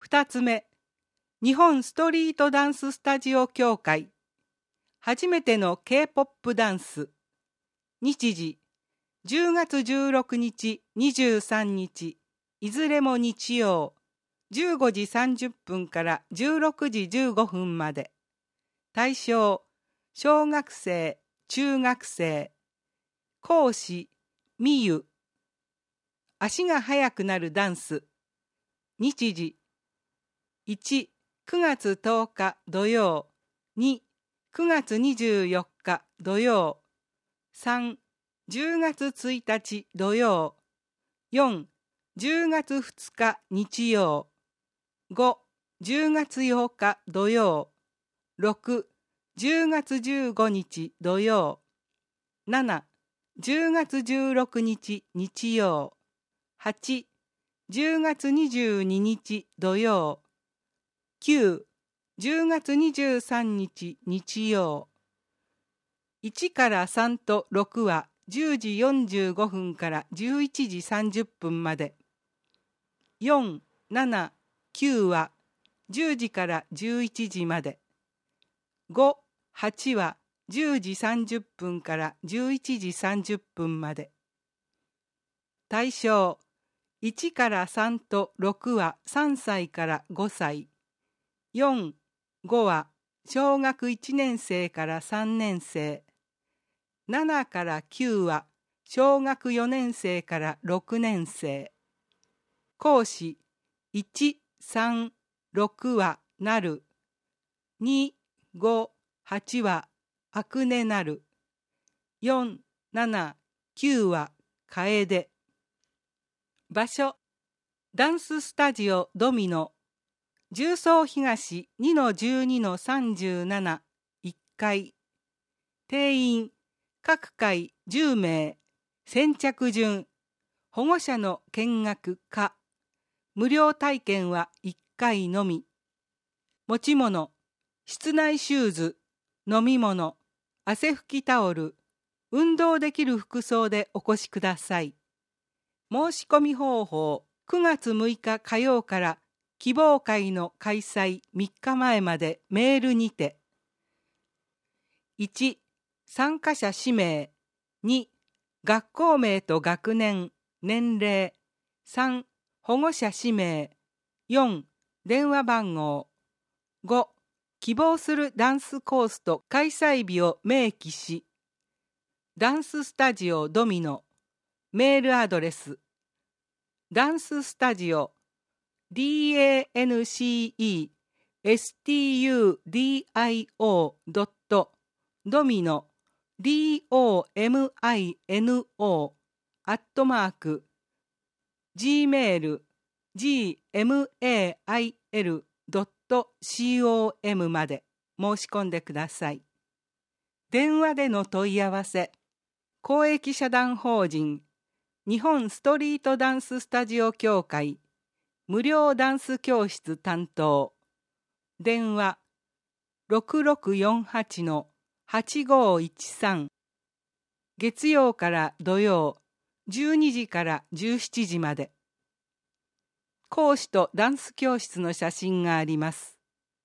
2つ目、日本ストリートダンススタジオ協会、初めての K-POP ダンス。日時、10月16日、23日、いずれも日曜、15時30分から16時15分まで。対象、小学生、中学生。講師、みゆ。足が速くなるダンス。日時、1、9月10日土曜。2、9月24日土曜。3、10月1日土曜。4、10月2日日曜。5、10月8日土曜。6、10月15日土曜。7、10月16日日曜。8、10月22日土曜。9、10月23日日曜。1から3と6は10時45分から11時30分まで。4、7、9は10時から11時まで。5、8は10時30分から11時30分まで。対象、1から3と6は3歳から5歳。4、5は小学1年生から3年生。7から9は小学4年生から6年生。講師、1、3、6はなる。2、5、8はあくねなる。4、7、9はかえで。場所、ダンススタジオドミノ。重曹東 2-12-37 1階。定員、各回10名。先着順。保護者の見学可。無料体験は1回のみ。持ち物、室内シューズ、飲み物、汗拭きタオル、運動できる服装でお越しください。申し込み方法、9月6日火曜から希望会の開催3日前までメールにて。1、参加者氏名。2、学校名と学年、年齢。3、保護者氏名。4、電話番号。5、希望するダンスコースと開催日を明記し、ダンススタジオドミノ、メールアドレス、ダンススタジオ、dancestudio.domino, domino, gmail.com まで申し込んでください。電話での問い合わせ、公益社団法人日本ストリートダンススタジオ協会無料ダンス教室担当。電話6648-8513。月曜から土曜12時から17時まで。講師とダンス教室の写真があります。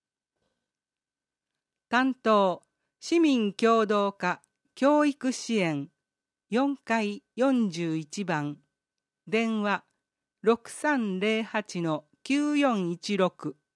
担当、市民協働課教育支援4階41番。電話6308-9416。